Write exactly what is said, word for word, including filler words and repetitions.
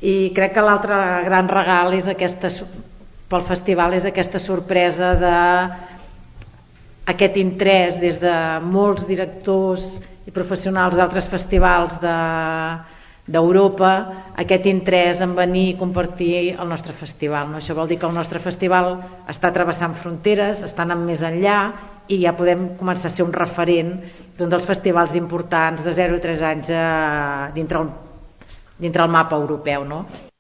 I crec que l'altre gran regal és aquesta, pel festival és aquesta sorpresa de aquest interès des de molts directors i professionals d'altres festivals d'Europa, aquest interès en venir i compartir el nostre festival. Això vol dir que el nostre festival està travessant fronteres, està anant més enllà i ja podem començar a ser un referent d'un dels festivals importants de zero a tres anys dintre el, dintre el mapa europeu, no?